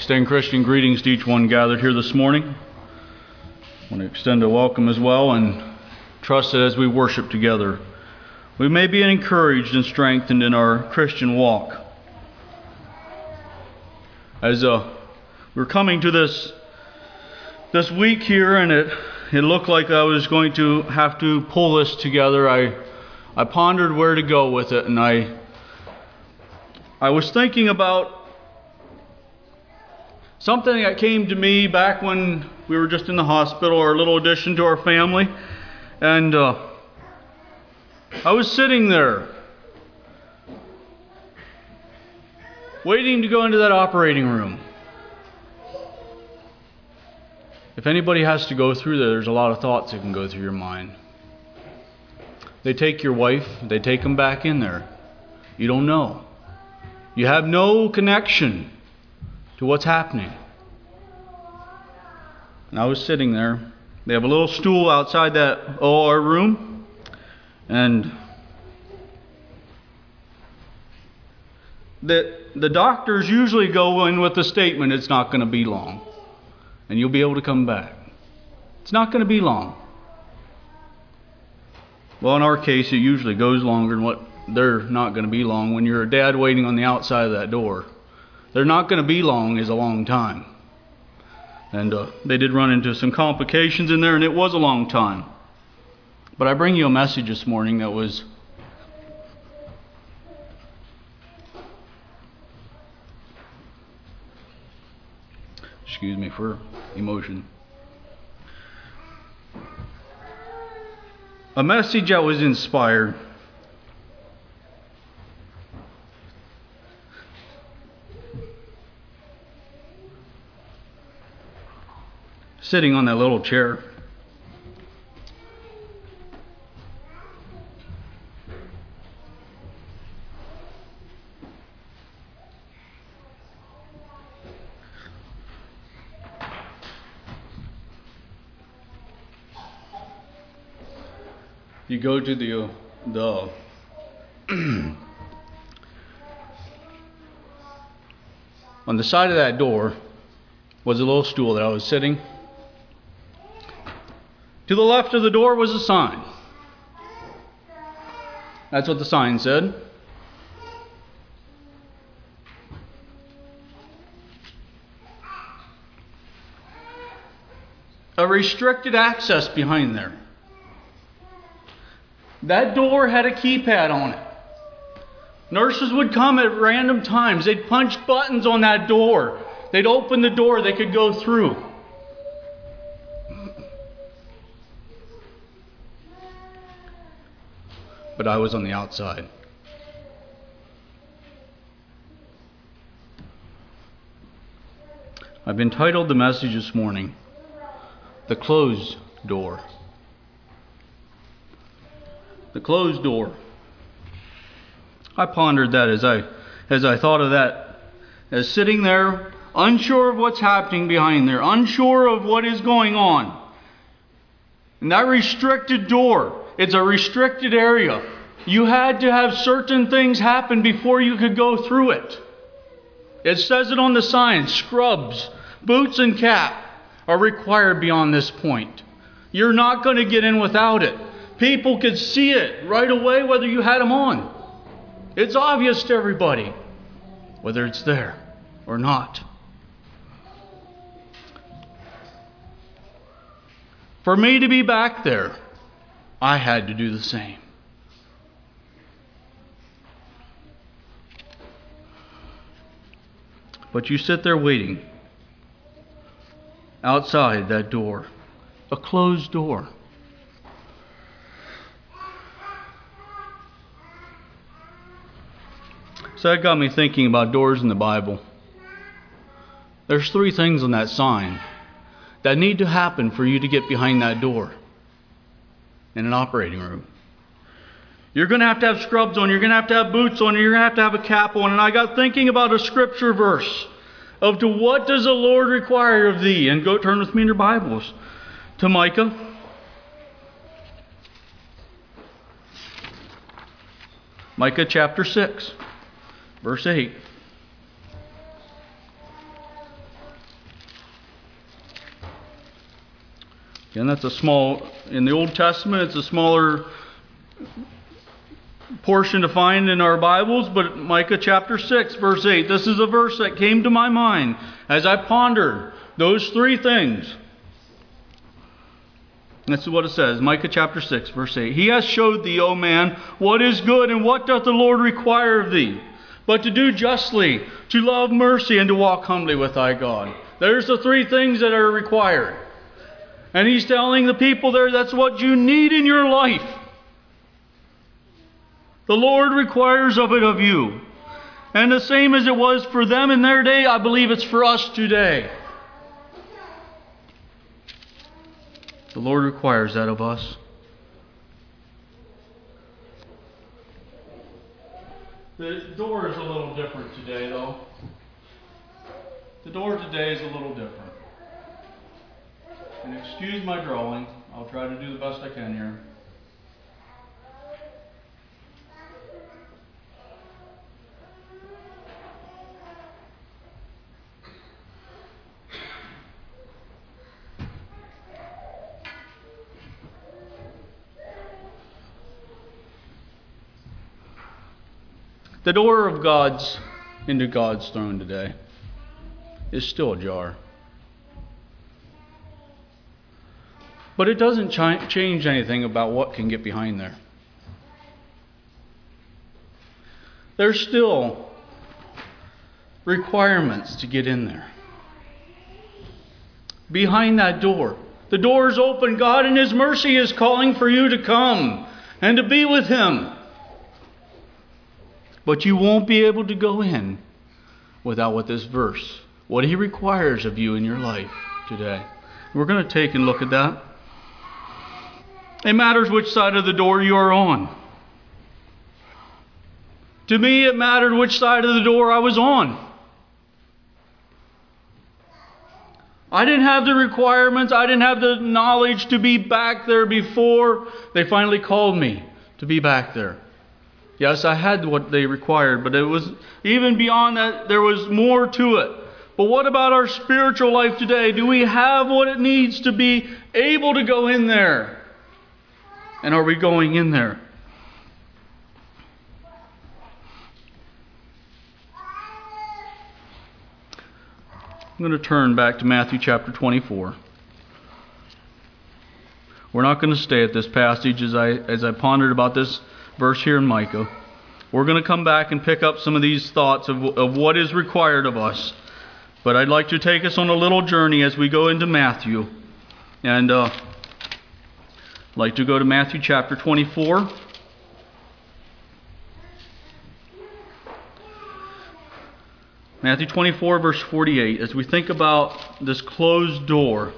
Extend Christian greetings to each one gathered here this morning. I want to extend a welcome as well and trust that as we worship together, we may be encouraged and strengthened in our Christian walk. As we're coming to this week here, and it looked like I was going to have to pull this together, I pondered where to go with it, and I was thinking about something that came to me back when we were just in the hospital, our little addition to our family. And I was sitting there waiting to go into that operating room. If anybody has to go through there's a lot of thoughts that can go through your mind. They take your wife, they take them back in there. You don't know. You have no connection to what's happening. And I was sitting there. They have a little stool outside that OR room, and the doctors usually go in with the statement, it's not going to be long, and you'll be able to come back. It's not going to be long. Well, in our case, it usually goes longer than what they're not going to be long. When you're a dad waiting on the outside of that door, they're not going to be long is a long time. And they did run into some complications in there, and it was a long time. But I bring you a message this morning that was excuse me for emotion. A message that was inspired. Sitting on that little chair. You go to the on the side of that door was a little stool that I was sitting. To the left of the door was a sign. That's what the sign said. A restricted access behind there. That door had a keypad on it. Nurses would come at random times. They'd punch buttons on that door. They'd open the door, they could go through. But I was on the outside. I've entitled the message this morning, The Closed Door. The closed door. I pondered that as I thought of that, as sitting there, unsure of what's happening behind there, unsure of what is going on. And that restricted door, it's a restricted area. You had to have certain things happen before you could go through it. It says it on the sign, scrubs, boots and cap are required beyond this point. You're not going to get in without it. People could see it right away whether you had them on. It's obvious to everybody whether it's there or not. For me to be back there, I had to do the same. But you sit there waiting outside that door, a closed door. So that got me thinking about doors in the Bible. There's 3 things on that sign that need to happen for you to get behind that door in an operating room. You're going to have scrubs on, you're going to have boots on, you're going to have a cap on. And I got thinking about a scripture verse of to what does the Lord require of thee? And go turn with me in your Bibles to Micah. Micah chapter 6, verse 8. And that's a small, in the Old Testament, it's a smaller portion to find in our Bibles, but Micah chapter 6, verse 8. This is a verse that came to my mind as I pondered those three things. That's what it says, Micah chapter 6, verse 8. He has showed thee, O man, what is good, and what doth the Lord require of thee, but to do justly, to love mercy, and to walk humbly with thy God. There's the three things that are required. And he's telling the people there that's what you need in your life. The Lord requires of it of you. And the same as it was for them in their day, I believe it's for us today. The Lord requires that of us. The door is a little different today, though. The door today is a little different. And excuse my drawing. I'll try to do the best I can here. The door of into God's throne today is still ajar. But it doesn't change anything about what can get behind there. There's still requirements to get in there. Behind that door. The door is open. God in His mercy is calling for you to come and to be with Him. But you won't be able to go in without what this verse, what He requires of you in your life today. We're going to take and look at that. It matters which side of the door you are on. To me, it mattered which side of the door I was on. I didn't have the requirements. I didn't have the knowledge to be back there before they finally called me to be back there. Yes, I had what they required, but it was even beyond that, there was more to it. But what about our spiritual life today? Do we have what it needs to be able to go in there? And are we going in there? I'm going to turn back to Matthew chapter 24. We're not going to stay at this passage as I pondered about this verse here in Micah. We're going to come back and pick up some of these thoughts of what is required of us. But I'd like to take us on a little journey as we go into Matthew. And I'd like to go to Matthew chapter 24. Matthew 24 verse 48. As we think about this closed door,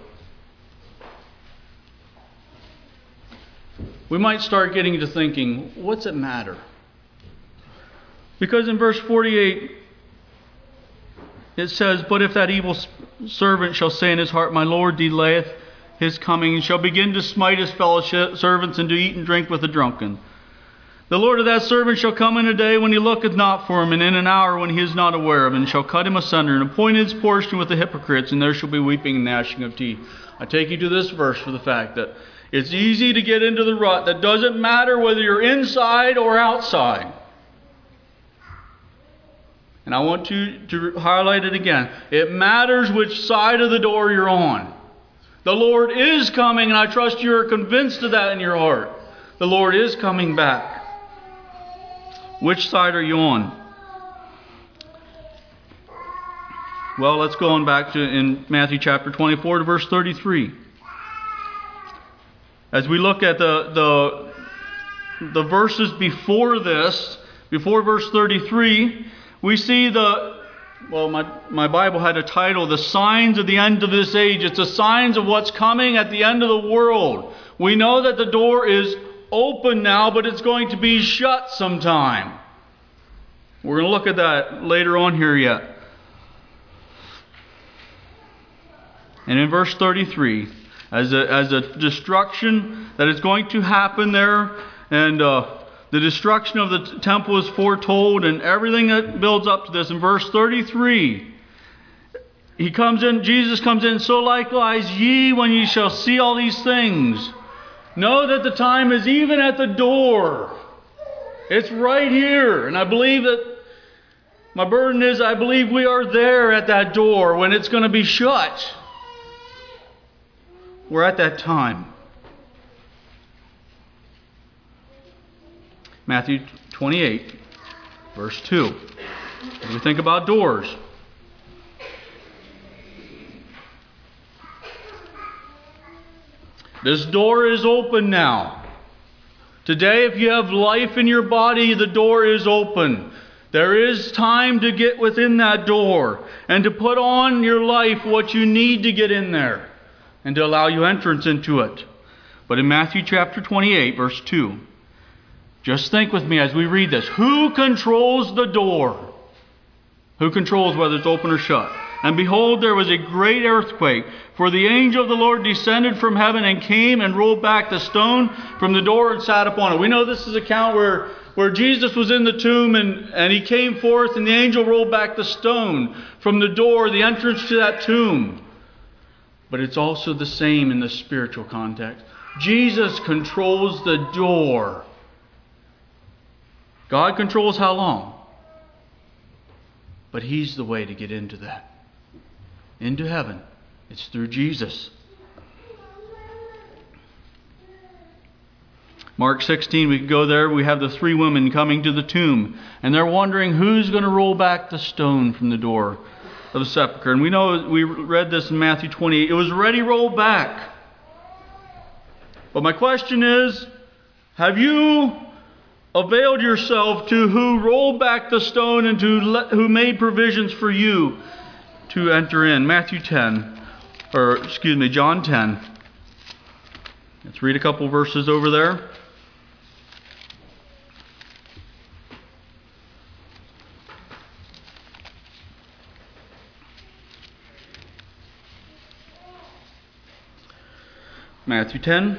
we might start getting to thinking, what's it matter? Because in verse 48, it says, But if that evil servant shall say in his heart, My Lord delayeth his coming, and shall begin to smite his fellow servants, and to eat and drink with the drunken. The Lord of that servant shall come in a day when he looketh not for him, and in an hour when he is not aware of, and shall cut him asunder, and appoint his portion with the hypocrites, and there shall be weeping and gnashing of teeth. I take you to this verse for the fact that it's easy to get into the rut that doesn't matter whether you're inside or outside. And I want to highlight it again. It matters which side of the door you're on. The Lord is coming, and I trust you're convinced of that in your heart. The Lord is coming back. Which side are you on? Well, let's go on back to in Matthew chapter 24 to verse 33. As we look at the verses before this, before verse 33, we see my Bible had a title, The Signs of the End of This Age. It's the signs of what's coming at the end of the world. We know that the door is open now, but it's going to be shut sometime. We're going to look at that later on here yet. And in verse 33, as a destruction that is going to happen there, and the destruction of the temple is foretold, and everything that builds up to this. In verse 33, he comes in, Jesus comes in, so likewise ye, when ye shall see all these things, know that the time is even at the door. It's right here. And I believe that my burden is, I believe we are there at that door when it's going to be shut. We're at that time. Matthew 28, verse 2. As we think about doors. This door is open now. Today, if you have life in your body, the door is open. There is time to get within that door and to put on your life what you need to get in there and to allow you entrance into it. But in Matthew chapter 28, verse 2, just think with me as we read this. Who controls the door? Who controls whether it's open or shut? And behold, there was a great earthquake, for the angel of the Lord descended from heaven and came and rolled back the stone from the door and sat upon it. We know this is an account where Jesus was in the tomb and he came forth and the angel rolled back the stone from the door, the entrance to that tomb. But it's also the same in the spiritual context. Jesus controls the door. God controls how long? But He's the way to get into that. Into heaven. It's through Jesus. Mark 16, we can go there. We have the three women coming to the tomb. And they're wondering who's going to roll back the stone from the door of the sepulchre. And we know, we read this in Matthew 28. It was already rolled back. But my question is, have you availed yourself to who rolled back the stone and who made provisions for you to enter in? John 10. Let's read a couple verses over there. Matthew 10.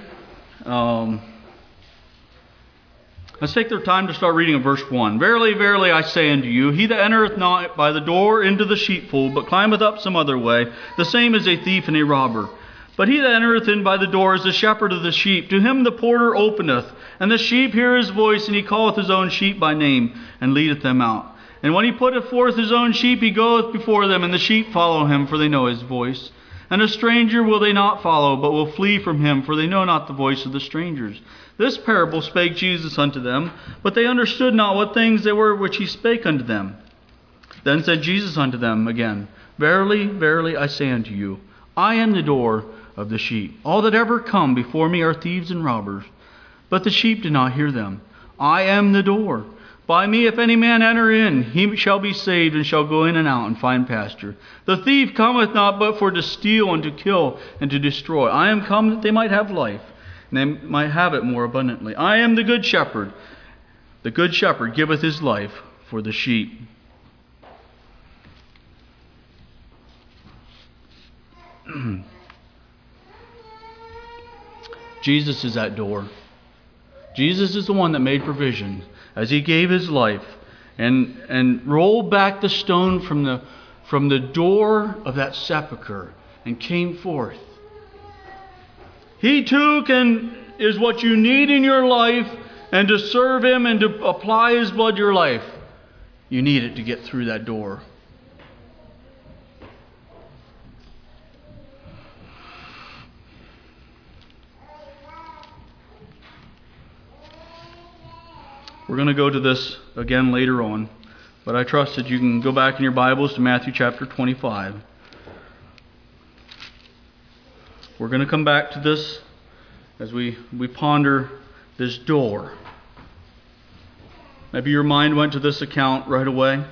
Let's take their time to start reading in verse 1. Verily, verily, I say unto you, he that entereth not by the door into the sheepfold, but climbeth up some other way, the same is a thief and a robber. But he that entereth in by the door is the shepherd of the sheep. To him the porter openeth, and the sheep hear his voice, and he calleth his own sheep by name, and leadeth them out. And when he putteth forth his own sheep, he goeth before them, and the sheep follow him, for they know his voice. And a stranger will they not follow, but will flee from him, for they know not the voice of the strangers. This parable spake Jesus unto them, but they understood not what things they were which he spake unto them. Then said Jesus unto them again, Verily, verily, I say unto you, I am the door of the sheep. All that ever come before me are thieves and robbers, but the sheep did not hear them. I am the door. By me, if any man enter in, he shall be saved, and shall go in and out and find pasture. The thief cometh not but for to steal and to kill and to destroy. I am come that they might have life, and they might have it more abundantly. I am the good shepherd. The good shepherd giveth his life for the sheep. Jesus is that door. Jesus is the one that made provision as he gave his life and rolled back the stone from the door of that sepulchre and came forth. He too is what you need in your life, and to serve him and to apply his blood to your life, you need it to get through that door. We're going to go to this again later on, but I trust that you can go back in your Bibles to Matthew chapter 25. We're going to come back to this as we ponder this door. Maybe your mind went to this account right away.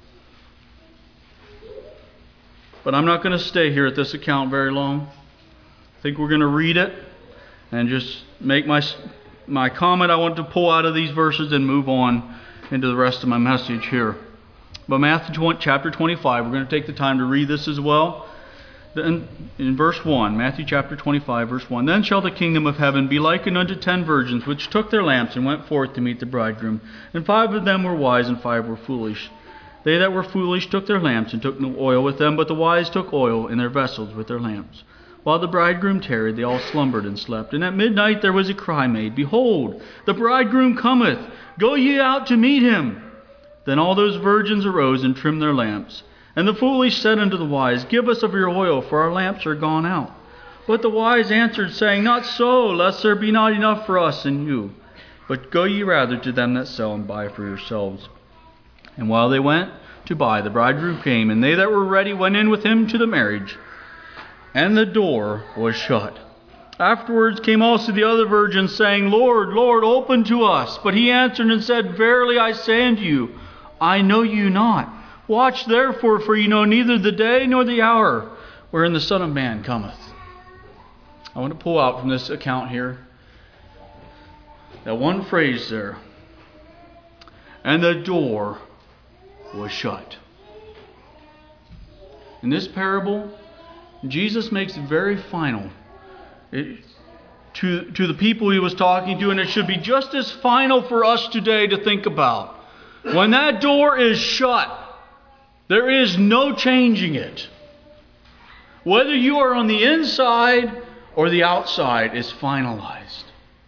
But I'm not going to stay here at this account very long. I think we're going to read it and just make my comment I want to pull out of these verses and move on into the rest of my message here. But Matthew chapter 25, we're going to take the time to read this as well. Then in verse 1, Matthew chapter 25, verse 1, Then shall the kingdom of heaven be likened unto 10 virgins, which took their lamps and went forth to meet the bridegroom. And 5 of them were wise, and 5 were foolish. They that were foolish took their lamps, and took no oil with them, but the wise took oil in their vessels with their lamps. While the bridegroom tarried, they all slumbered and slept. And at midnight there was a cry made, Behold, the bridegroom cometh, go ye out to meet him. Then all those virgins arose and trimmed their lamps. And the foolish said unto the wise, Give us of your oil, for our lamps are gone out. But the wise answered, saying, Not so, lest there be not enough for us and you. But go ye rather to them that sell, and buy for yourselves. And while they went to buy, the bridegroom came, and they that were ready went in with him to the marriage, and the door was shut. Afterwards came also the other virgins, saying, Lord, Lord, open to us. But he answered and said, Verily I say unto you, I know you not. Watch therefore, for ye know neither the day nor the hour wherein the Son of Man cometh. I want to pull out from this account here that one phrase there. And the door was shut. In this parable, Jesus makes it very final to the people he was talking to, and it should be just as final for us today to think about. When that door is shut, there is no changing it. Whether you are on the inside or the outside is finalized.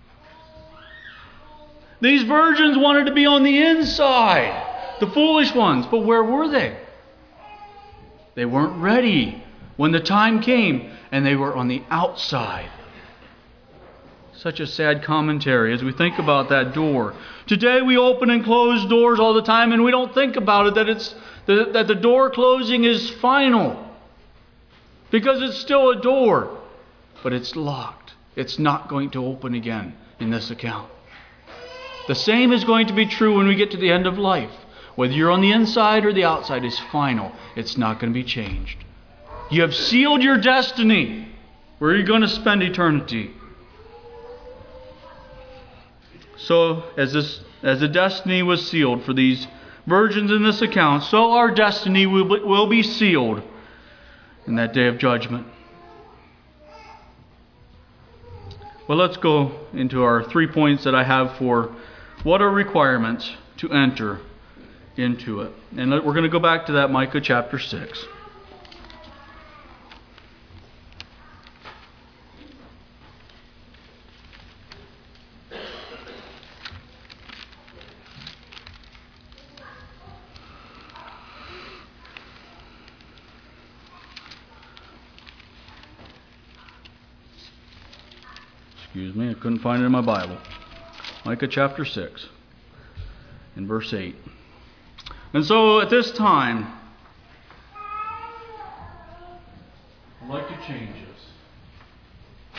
These virgins wanted to be on the inside, the foolish ones, but where were they? They weren't ready when the time came, and they were on the outside. Such a sad commentary as we think about that door. Today we open and close doors all the time, and we don't think about it that the door closing is final. Because it's still a door, but it's locked. It's not going to open again in this account. The same is going to be true when we get to the end of life. Whether you're on the inside or the outside is final. It's not going to be changed. You have sealed your destiny. Where are you going to spend eternity? So, as the destiny was sealed for these virgins in this account, so our destiny will be sealed in that day of judgment. Well, let's go into our 3 points that I have for what are requirements to enter into it. And we're going to go back to that Micah chapter 6. Excuse me, I couldn't find it in my Bible. Micah chapter 6, in verse 8. And so at this time, I'd like to change this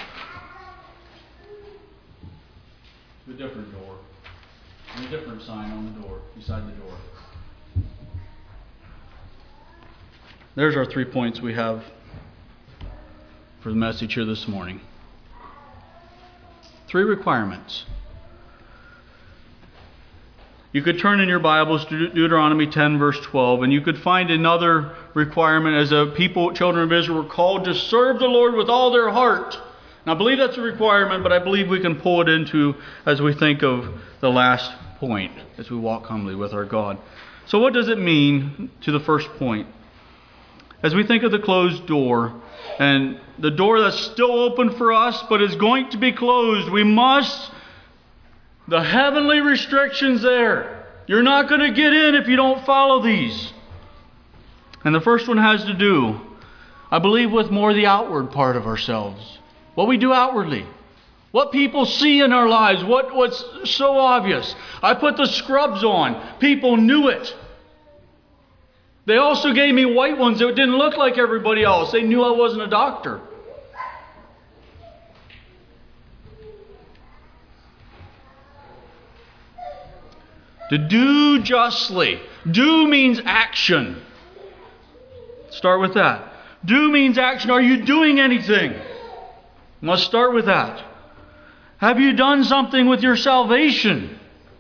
to a different door, and a different sign on the door, beside the door. There's our 3 points we have for the message here this morning. 3 requirements. You could turn in your Bibles to Deuteronomy 10 verse 12, and you could find another requirement as a people, children of Israel, were called to serve the Lord with all their heart. And I believe that's a requirement, but I believe we can pull it into as we think of the last point, as we walk humbly with our God. So what does it mean to the first point? As we think of the closed door, and the door that's still open for us, but is going to be closed, the heavenly restrictions there. You're not going to get in if you don't follow these. And the first one has to do, I believe, with more the outward part of ourselves. What we do outwardly. What people see in our lives. What's so obvious. I put the scrubs on. People knew it. They also gave me white ones that didn't look like everybody else. They knew I wasn't a doctor. To do justly. Do means action. Start with that. Do means action. Are you doing anything? Must start with that. Have you done something with your salvation?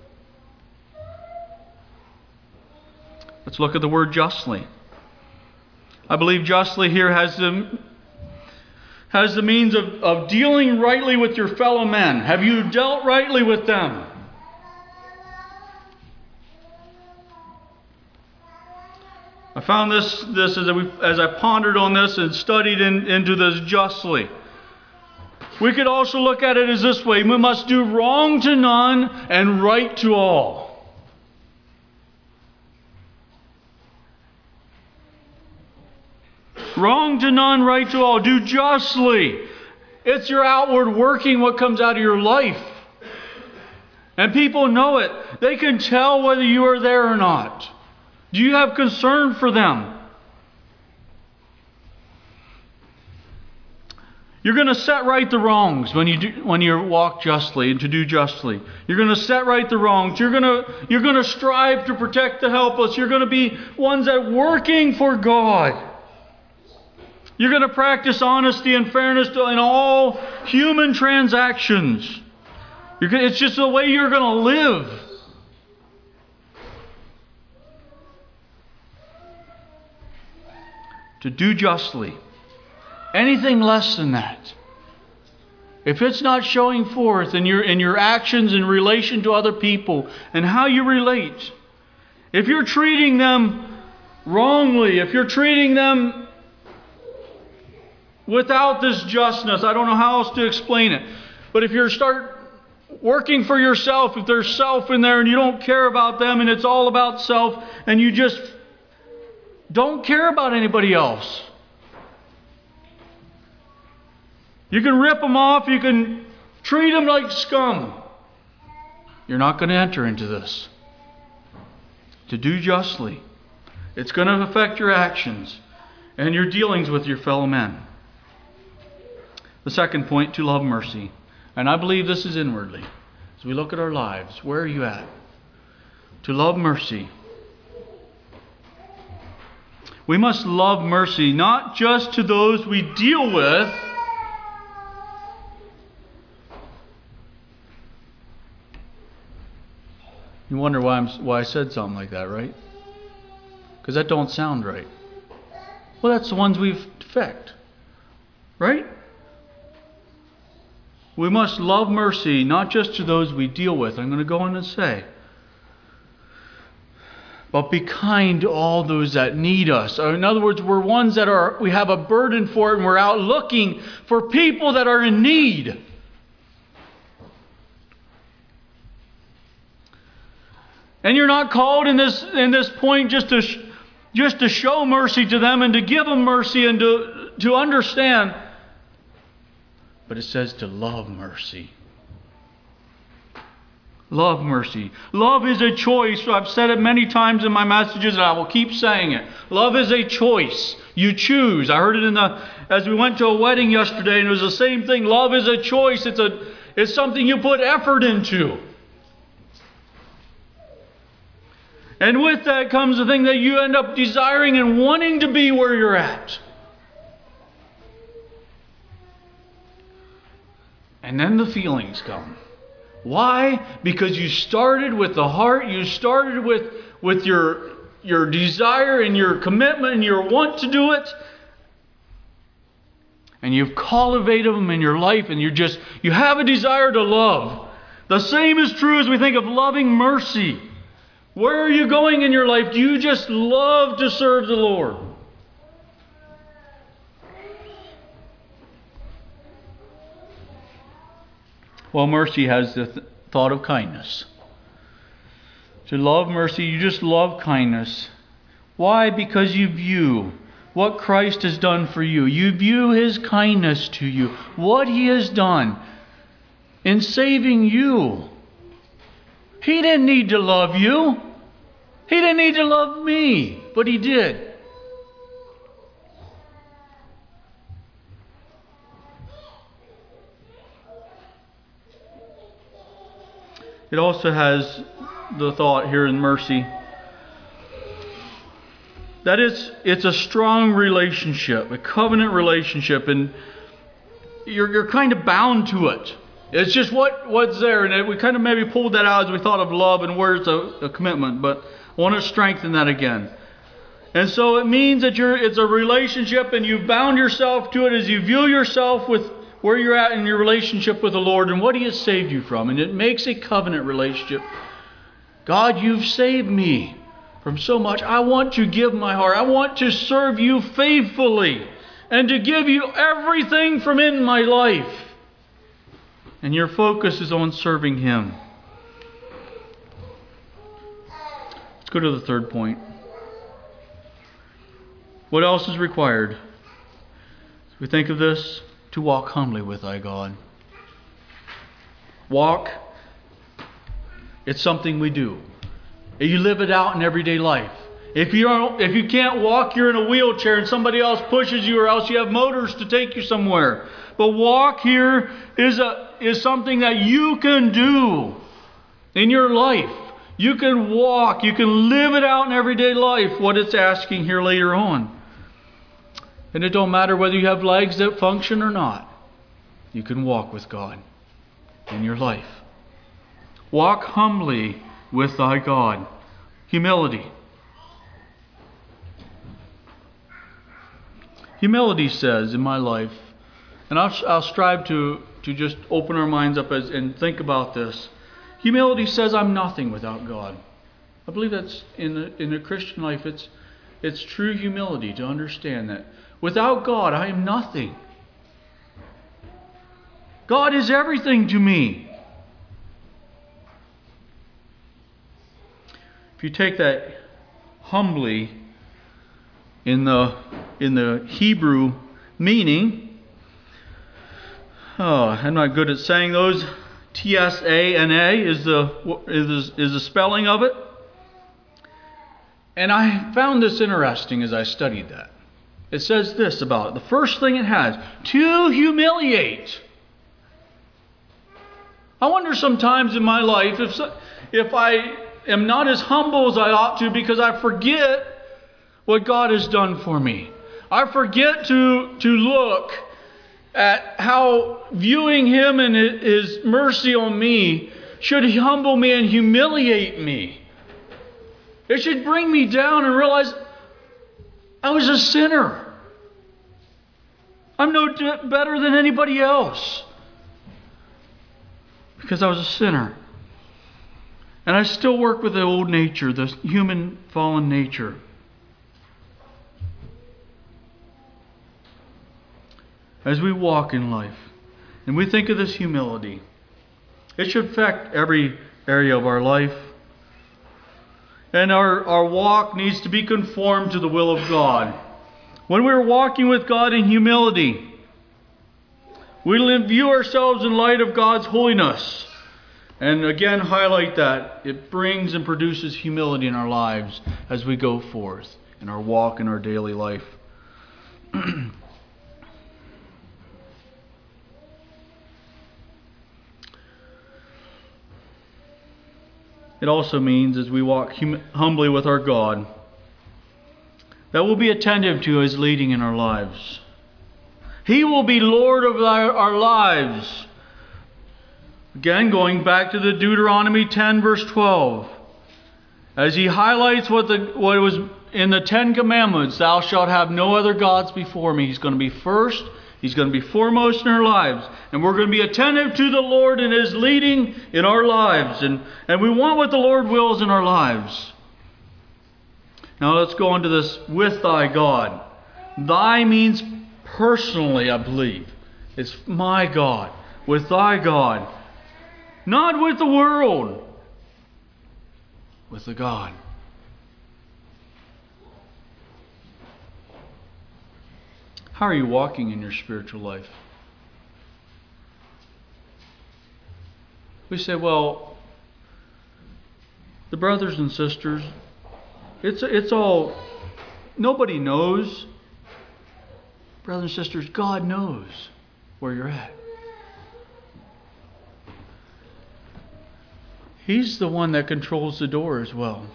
Let's look at the word justly. I believe justly here has the means of dealing rightly with your fellow men. Have you dealt rightly with them? I found this as I pondered on this and studied into this justly. We could also look at it as this way. We must do wrong to none and right to all. Wrong to none, right to all. Do justly. It's your outward working what comes out of your life. And people know it. They can tell whether you are there or not. Do you have concern for them? You're going to set right the wrongs when you walk justly and to do justly. You're going to set right the wrongs. You're going to strive to protect the helpless. You're going to be ones that are working for God. You're going to practice honesty and fairness in all human transactions. It's just the way you're going to live. To do justly. Anything less than that, if it's not showing forth in your actions in relation to other people and how you relate, if you're treating them wrongly, if you're treating them without this justness, I don't know how else to explain it, but if you start working for yourself, if there's self in there and you don't care about them and it's all about self and you just don't care about anybody else. You can rip them off. You can treat them like scum. You're not going to enter into this. To do justly. It's going to affect your actions and your dealings with your fellow men. The second point, to love mercy. And I believe this is inwardly. As we look at our lives, where are you at? To love mercy. We must love mercy, not just to those we deal with, you wonder why I said something like that, right? Because that don't sound right. Well, that's the ones we've affect, right? We must love mercy, not just to those we deal with. I'm going to go on and say, but be kind to all those that need us. Or in other words, we're ones that we have a burden for it, and we're out looking for people that are in need. And you're not called in this point just to show mercy to them and to give them mercy and to understand. But it says to love mercy. Love mercy. Love is a choice. I've said it many times in my messages and I will keep saying it. Love is a choice. You choose. I heard it as we went to a wedding yesterday and it was the same thing. Love is a choice. It's something you put effort into. And with that comes the thing that you end up desiring and wanting to be where you're at. And then the feelings come. Why? Because you started with the heart. You started with your desire and your commitment and your want to do it. And you've cultivated them in your life and you have a desire to love. The same is true as we think of loving mercy. Where are you going in your life? Do you just love to serve the Lord? Well, mercy has the thought of kindness. To love mercy, you just love kindness. Why? Because you view what Christ has done for you. You view His kindness to you. What He has done in saving you. He didn't need to love you. He didn't need to love me, but He did. It also has the thought here in mercy that it's a strong relationship, a covenant relationship, and you're kind of bound to it. It's just what's there, and we kind of maybe pulled that out as we thought of love and where it's a commitment, but I want to strengthen that again. And so it means that it's a relationship, and you've bound yourself to it as you view yourself with where you're at in your relationship with the Lord and what He has saved you from. And it makes a covenant relationship. God, you've saved me. from so much. I want to give my heart. I want to serve you faithfully and to give you everything from in my life. And your focus is on serving Him. Let's go to the third point. What else is required? As we think of this, to walk humbly with thy God. Walk, it's something we do. You live it out in everyday life. If you can't walk, you're in a wheelchair and somebody else pushes you, or else you have motors to take you somewhere. But walk here is something that you can do in your life. You can walk. You can live it out in everyday life, what it's asking here later on. And it don't matter whether you have legs that function or not. You can walk with God in your life. Walk humbly with thy God. Humility. Humility says in my life, and I'll strive to just open our minds up and think about this. Humility says I'm nothing without God. I believe that's in the Christian life. It's true humility to understand that without God I am nothing. God is everything to me. If you take that humbly in the Hebrew meaning, I'm not good at saying those. T-S-A-N-A is the spelling of it. And I found this interesting as I studied that. It says this about it. The first thing it has, to humiliate. I wonder sometimes in my life if I am not as humble as I ought to, because I forget what God has done for me. I forget to look at how viewing Him and His mercy on me should humble me and humiliate me. It should bring me down and realize I was a sinner. I'm no better than anybody else because I was a sinner. And I still work with the old nature, the human fallen nature. As we walk in life and we think of this humility, it should affect every area of our life. And our walk needs to be conformed to the will of God. When we're walking with God in humility, we view ourselves in light of God's holiness. And again, highlight that. It brings and produces humility in our lives as we go forth in our walk in our daily life. It also means, as we walk humbly with our God, that we'll be attentive to His leading in our lives. He will be Lord of our lives. Again, going back to the Deuteronomy 10 verse 12. As He highlights what was in the Ten Commandments, thou shalt have no other gods before me. He's going to be first. He's going to be foremost in our lives. And we're going to be attentive to the Lord and His leading in our lives. And we want what the Lord wills in our lives. Now let's go on to this, with thy God. Thy means personally, I believe. It's my God. With thy God. Not with the world. With the God. How are you walking in your spiritual life? We say, well, the brothers and sisters, it's all, nobody knows. Brothers and sisters, God knows where you're at. He's the one that controls the door as well.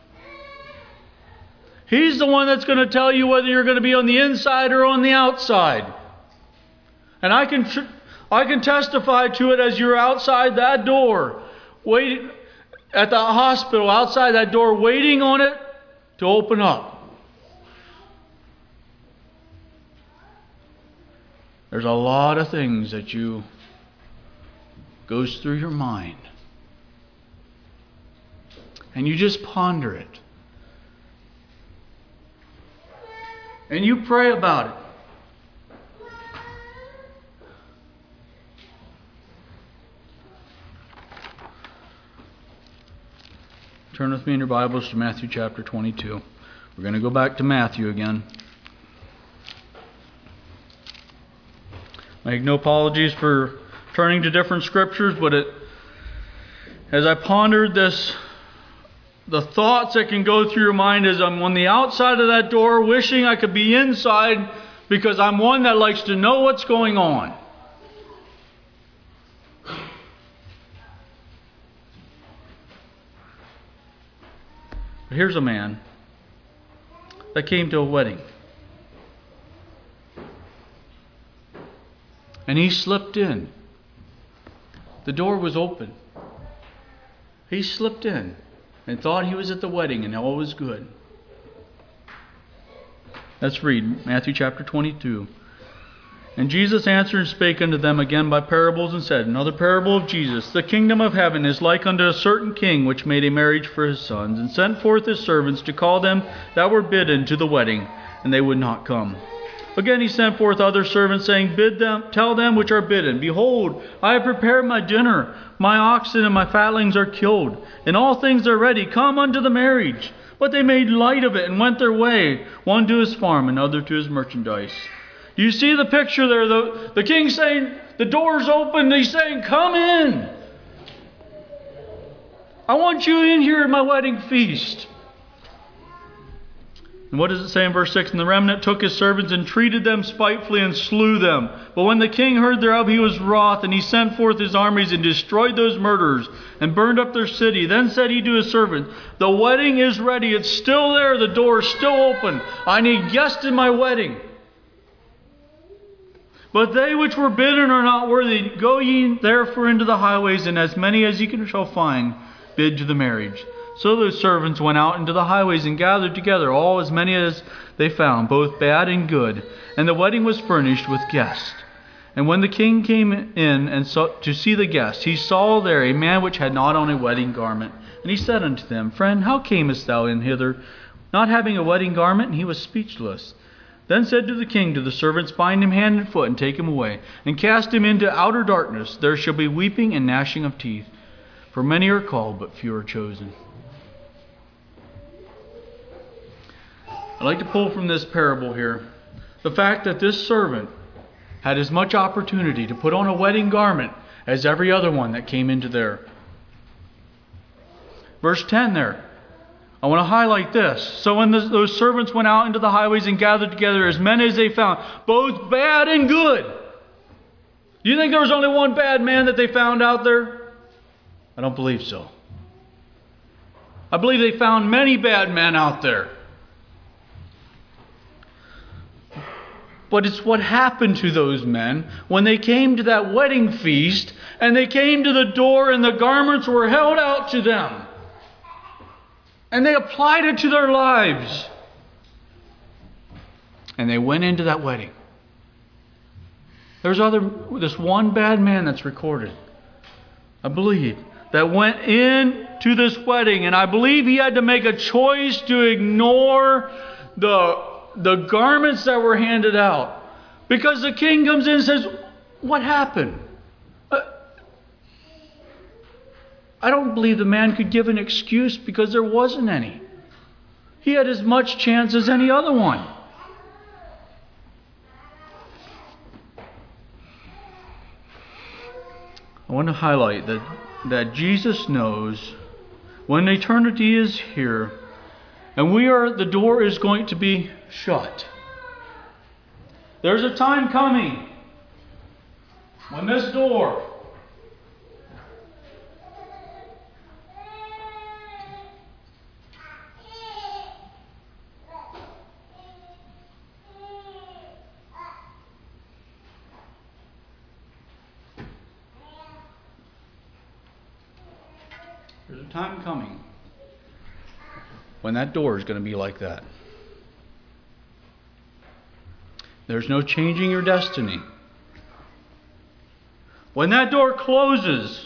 He's the one that's going to tell you whether you're going to be on the inside or on the outside. And I can testify to it as you're outside that door, waiting at the hospital, outside that door, waiting on it to open up. There's a lot of things that goes through your mind. And you just ponder it. And you pray about it. Turn with me in your Bibles to Matthew chapter 22. We're going to go back to Matthew again. Make no apologies for turning to different scriptures, but as I pondered this, the thoughts that can go through your mind as I'm on the outside of that door wishing I could be inside, because I'm one that likes to know what's going on. But here's a man that came to a wedding. And he slipped in. The door was open. He slipped in and thought he was at the wedding and all was good. Let's read Matthew chapter 22. And Jesus answered and spake unto them again by parables, and said, another parable of Jesus. The kingdom of heaven is like unto a certain king, which made a marriage for his sons, and sent forth his servants to call them that were bidden to the wedding, and they would not come. Again he sent forth other servants, saying, tell them which are bidden, behold, I have prepared my dinner. My oxen and my fatlings are killed, and all things are ready. Come unto the marriage. But they made light of it, and went their way, one to his farm, another to his merchandise. You see the picture there? The king saying, the door's open. He's saying, come in. I want you in here at my wedding feast. And what does it say in verse 6? And the remnant took his servants and treated them spitefully and slew them. But when the king heard thereof, he was wroth, and he sent forth his armies and destroyed those murderers and burned up their city. Then said he to his servant, the wedding is ready. It's still there. The door is still open. I need guests in my wedding. But they which were bidden are not worthy. Go ye therefore into the highways, and as many as ye shall find, bid to the marriage. So those servants went out into the highways and gathered together all as many as they found, both bad and good. And the wedding was furnished with guests. And when the king came in and to see the guests, he saw there a man which had not on a wedding garment. And he said unto them, Friend, how camest thou in hither, not having a wedding garment? And he was speechless. Then said to the king to the servants, Bind him hand and foot, and take him away, and cast him into outer darkness. There shall be weeping and gnashing of teeth. For many are called, but few are chosen. I'd like to pull from this parable here the fact that this servant had as much opportunity to put on a wedding garment as every other one that came into there. Verse 10 there. I want to highlight this. So when those servants went out into the highways and gathered together as many as they found, both bad and good. Do you think there was only one bad man that they found out there? I don't believe so. I believe they found many bad men out there. But it's what happened to those men when they came to that wedding feast and they came to the door and the garments were held out to them. And they applied it to their lives. And they went into that wedding. There's this one bad man that's recorded, I believe, that went into this wedding. And I believe he had to make a choice to ignore the garments that were handed out. Because the king comes in and says, what happened? I don't believe the man could give an excuse because there wasn't any. He had as much chance as any other one. I want to highlight that Jesus knows when eternity is here and the door is going to be shut. There's a time coming when this door There's a time coming when that door is going to be like that. There's no changing your destiny. When that door closes,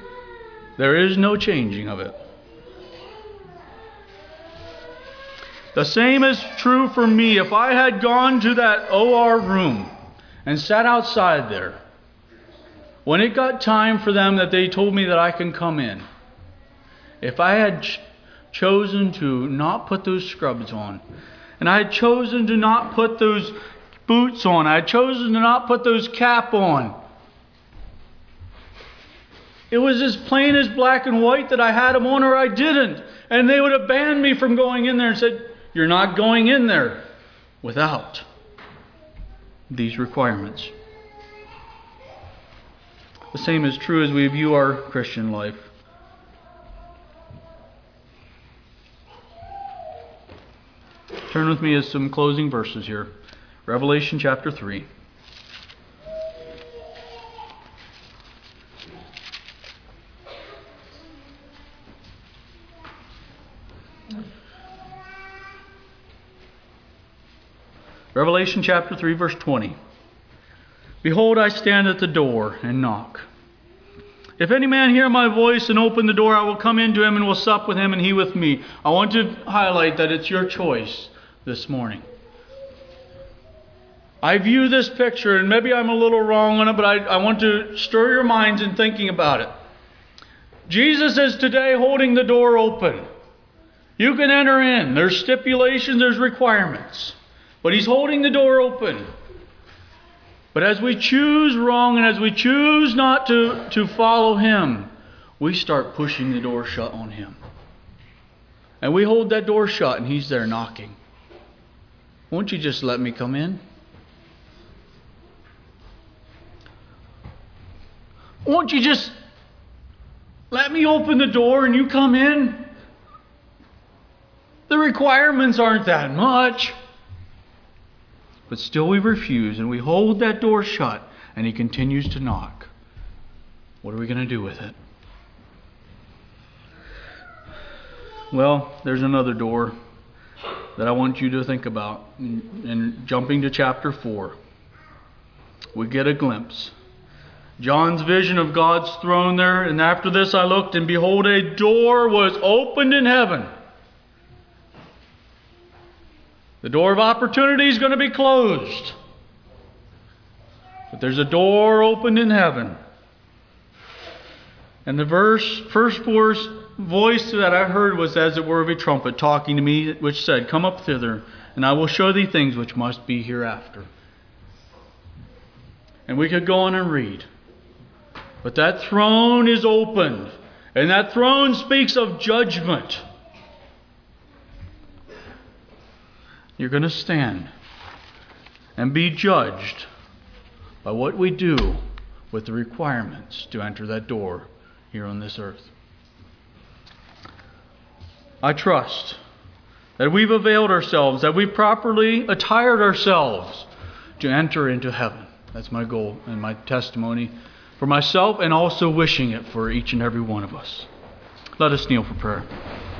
there is no changing of it. The same is true for me. If I had gone to that OR room and sat outside there, when it got time for them that they told me that I can come in, if I had chosen to not put those scrubs on, and I had chosen to not put those boots on, I had chosen to not put those cap on, it was as plain as black and white that I had them on or I didn't. And they would have banned me from going in there and said, you're not going in there without these requirements. The same is true as we view our Christian life. Turn with me to some closing verses here. Revelation chapter 3. Revelation chapter 3, verse 20. Behold, I stand at the door and knock. If any man hear my voice and open the door, I will come into him and will sup with him and he with me. I want to highlight that it's your choice this morning. I view this picture, and maybe I'm a little wrong on it, but I want to stir your minds in thinking about it. Jesus is today holding the door open. You can enter in. There's stipulations, there's requirements. But He's holding the door open. But as we choose wrong and as we choose not to follow Him, we start pushing the door shut on Him. And we hold that door shut and He's there knocking. Won't you just let me come in? Won't you just let me open the door and you come in? The requirements aren't that much. But still we refuse and we hold that door shut and He continues to knock. What are we going to do with it? Well, there's another door that I want you to think about. And jumping to chapter 4, we get a glimpse. John's vision of God's throne there. And after this I looked, and behold, a door was opened in heaven. The door of opportunity is going to be closed. But there's a door opened in heaven. And the first voice that I heard was as it were of a trumpet talking to me, which said, Come up thither, and I will show thee things which must be hereafter. And we could go on and read. But that throne is opened. And that throne speaks of judgment. You're going to stand and be judged by what we do with the requirements to enter that door here on this earth. I trust that we've availed ourselves, that we've properly attired ourselves to enter into heaven. That's my goal and my testimony for myself, and also wishing it for each and every one of us. Let us kneel for prayer.